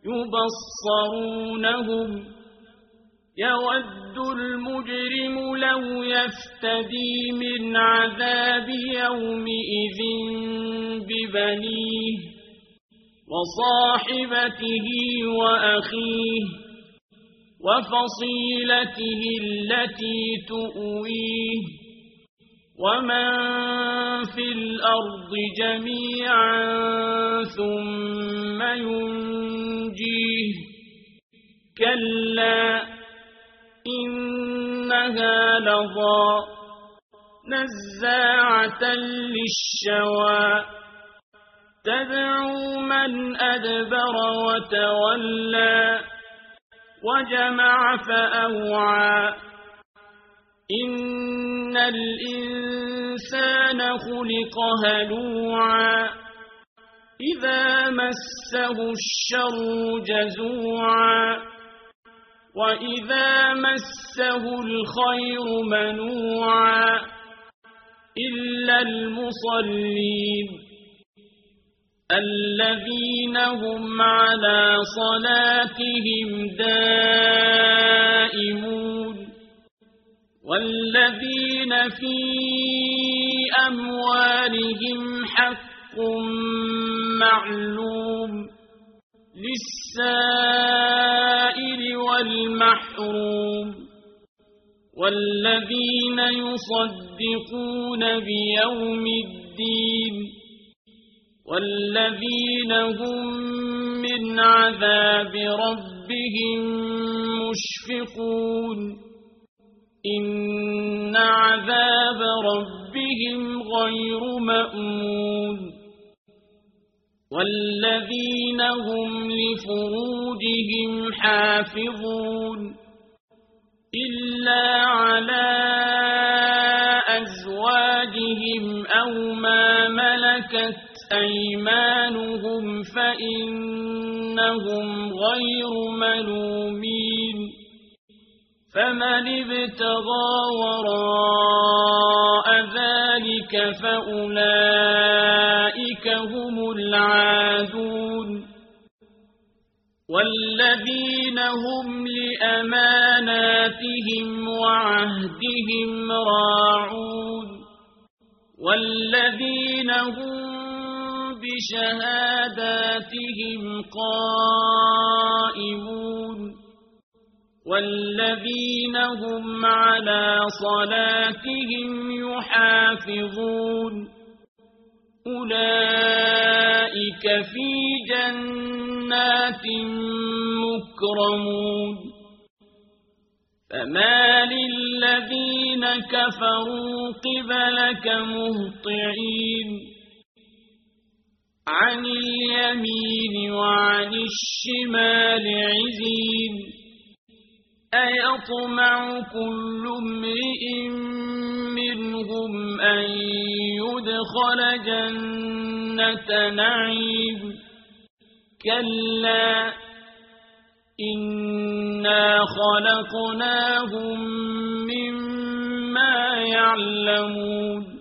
يبصرونهم يود المجرم لو يفتدي من عذاب يومئذ ببنيه وصاحبته وأخيه وفصيلته التي تؤويه ومن في الأرض جميعا ثم ينجيه كلا إنها لظى نزاعة للشوى تدعو من أدبر وتولى وجمع فأوعى إن الإنسان خلق هلوعا إذا مسه الشر جزوعا وإذا مسه الخير منوعا إلا المصلين الذين هم على صلاتهم دائمون والذين في أموالهم حق معلوم للسائل والمحروم والذين يصدقون بيوم الدين والذين هم من عذاب ربهم مشفقون إن عذاب ربهم غير مأمون والذين هم لفروجهم حافظون إلا على أزواجهم أو ما ملكت أيمانهم فإنهم غير ملومين فمن ابتغى وراء ذلك فأولئك هم العادون والذين هم لأماناتهم وعهدهم راعون والذين هم بشهاداتهم قائمون والذين هم على صلاتهم يحافظون أولئك في جنات مكرمون فما للذين كفروا قبلك مهطعين عن اليمين وعن الشمال عزين أيطمع كل امرئ منهم أن يدخل جنة نعيم كلا إنا خلقناهم مما يعلمون